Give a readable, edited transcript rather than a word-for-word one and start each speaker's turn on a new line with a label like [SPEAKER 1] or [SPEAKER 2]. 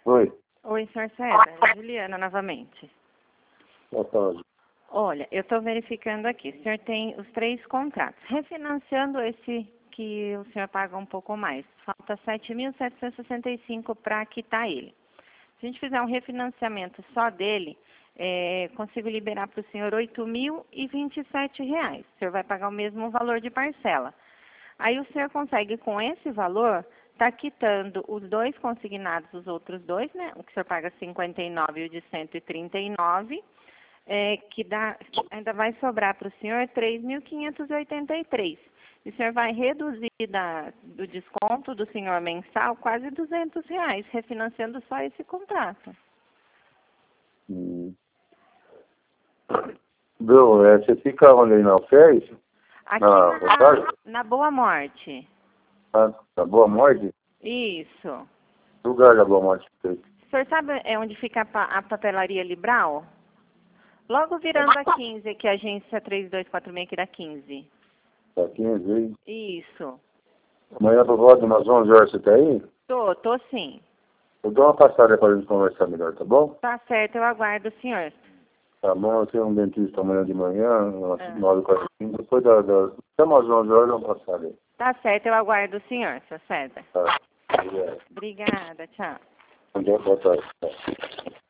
[SPEAKER 1] Oi.
[SPEAKER 2] Oi, senhor César. Juliana, novamente.
[SPEAKER 1] Boa tarde.
[SPEAKER 2] Olha, eu estou verificando aqui. O senhor tem os 3 contratos. Refinanciando esse que o senhor paga um pouco mais. Falta 7.765 para quitar ele. Se a gente fizer um refinanciamento só dele, consigo liberar para o senhor R$ 8.027. O senhor vai pagar o mesmo valor de parcela. Aí o senhor consegue, com esse valor, tá quitando os 2 consignados, os outros 2, né? O que o senhor paga 59 e o de 139, que ainda vai sobrar para o senhor 3.583. E o senhor vai reduzir do desconto do senhor mensal quase R$ 200, refinanciando só esse contrato.
[SPEAKER 1] Viu, você fica onde aí na UFES?
[SPEAKER 2] Aqui na Boa Morte.
[SPEAKER 1] Na Boa Morte?
[SPEAKER 2] Isso.
[SPEAKER 1] Lugar da Boa Morte.
[SPEAKER 2] O senhor sabe onde fica a papelaria Libral? Logo virando a 15, que é a agência 3246 aqui da 15.
[SPEAKER 1] Da 15 aí?
[SPEAKER 2] Isso.
[SPEAKER 1] Amanhã por volta de umas 11 horas você tá aí?
[SPEAKER 2] Tô sim.
[SPEAKER 1] Eu dou uma passada pra gente conversar melhor, tá bom?
[SPEAKER 2] Tá certo, eu aguardo o senhor.
[SPEAKER 1] Tá bom, eu tenho um dentista amanhã de manhã, umas 9h45, depois até umas 11 horas eu vou passar aí.
[SPEAKER 2] Tá certo, eu aguardo o senhor, seu César.
[SPEAKER 1] Tá. Obrigado.
[SPEAKER 2] Obrigada, tchau.
[SPEAKER 1] Boa tarde.